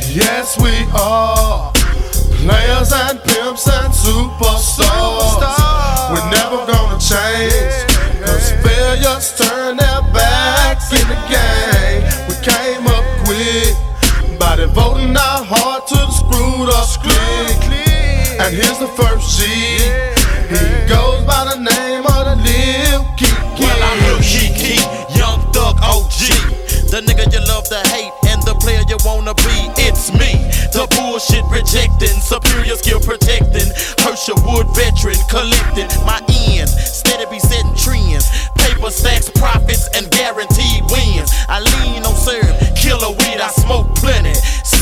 Yes, we are players and pimps and superstars. We're never gonna change, cause failures turn their backs in the game. We came up quick by devoting our heart to the screwed up clique. And here's the first G. He goes by the name of the Lil Keke. Well, I'm Lil Keke, young thug OG. The nigga you love to hate and the player you wanna be. It's me, the bullshit rejecting, superior skill protecting, Herschelwood veteran collecting my ends, steady be setting trends, paper stacks, profits and guaranteed wins. I lean on serve, killer weed, I smoke plenty.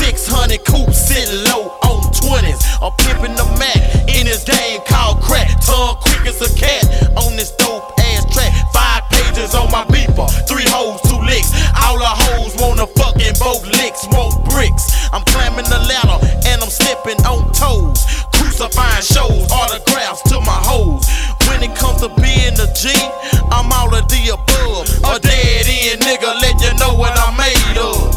600 coops sitting low on 20s. I'm pimping the Mac in this game called crack. Tongue quick as a cat on this dope ass track. 5 pages on my beeper, 3 hoes, 2 licks. All the hoes wanna fucking both licks, want bricks. I'm climbing the ladder and I'm stepping on toes. Crucifying shows, autographs to my hoes. When it comes to being a G, I'm all of the above. A dead end nigga, let you know what I'm made of.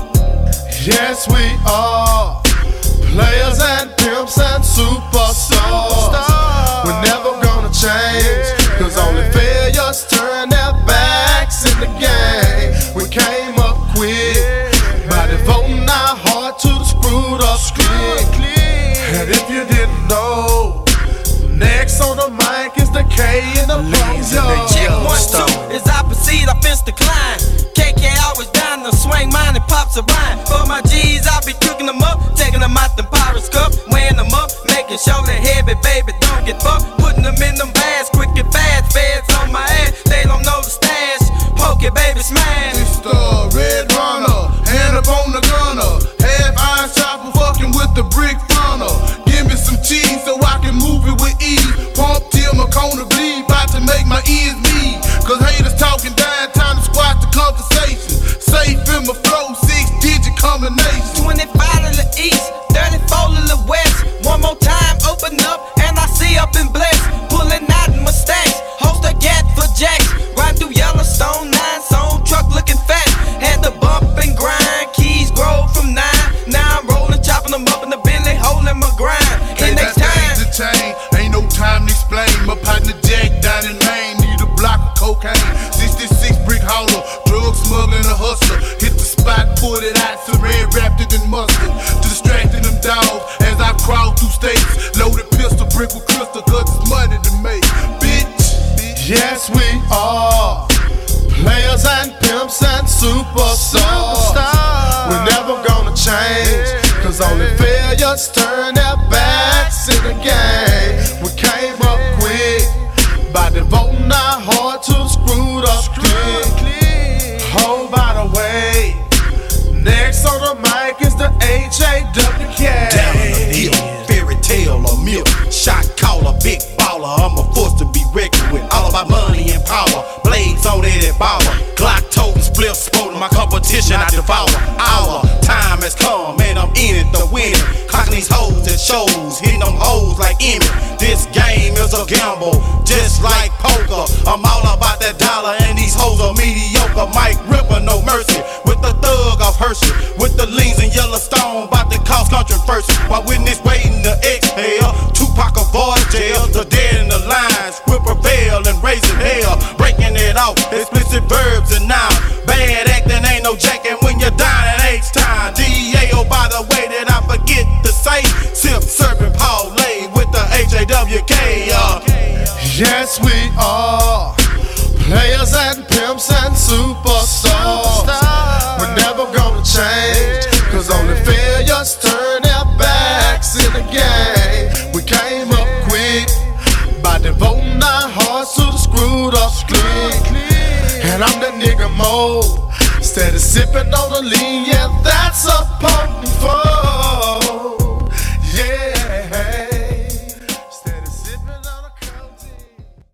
Yes, we are players and pimps and superstars. We're never gonna change, cause only failures turn their backs in the game. We came up quick by devoting our heart to the screwed up clique. And if you didn't know, next on the mic is the K in the Ponyo. Check 1, 2, as I proceed, I fence the climb. KK always down to swing mine and pops a rhyme. For my G's, I be cooking them up, taking them out the pirate's cup, weighing them up, making sure they're heavy, baby, don't get fucked. Putting them in them bags, quick and fast, feds on my ass, they don't know the stash. Poke it, baby, smash. It's the Red Runner, hand up on the gunner, half iron chopper, fucking with the brick funnel. Give me some cheese so I can move it with ease. Pump till my corner bleed, bout to make my ears meet. Cause haters talking down, time to squash the conversation. Safe in my flow, 6-digit combination. 25 to the east, 34 to the west. One more time, open up, and I see up and blessed. Pulling out in my stacks, host a gat for jacks. Riding through Yellowstone, 9-zone, truck looking fat. Had to bump and grind, keys grow from 9. Now I'm rolling, chopping them up in the Bentley, holding my grind. And next time, the chain, ain't no time to explain. My partner Jack down in Maine, need a block of cocaine. 66 brick hauler, drug smuggling a hustler. Hit the spot, pulled it out, some red wrapped it in mustard. Distracting them dogs as I crawl through states. Loaded pistol, brick with crystal, cause it's money to make. Bitch, yes we are players and pimps and superstars. We're never gonna change, cause only failures turn their backs in the game. We came up quick by devoting our heart to the screwed up clique. Oh, by the way, next on the mic is the HAWK. Down on the hill, fairy tale or milk, shot caller, big baller. I'm a force to be reckoned with, all about money and power. Blades on it and power, Glock toting, split sporting. My competition I devour. Our time has come and I'm in it to win it. Clocking these hoes at shows, hitting them hoes like Emmett. This game is a gamble, just like poker. I'm all about that dollar and these hoes are mediocre. Mike Ripper, no mercy, with the thug of Hershey, with the leans in Yellowstone, about to cause controversy. While witness waiting to exhale, Tupac avoid jail. The dead in the lines will prevail and raising hell, breaking it off, explicit verbs and nouns. Bad acting ain't no jacking when you're down at H-time. DEA, oh by the way that I forget to say, Simp Serpent Paul Lay with the HAWK. Yes we are players and pimps and superstars. We're never gonna change, cause only failures turn their backs in the game. We came up quick by devoting our hearts to the screwed up clique. And I'm that nigga Mo, steady sipping on the lean, yeah, that's a potent foe.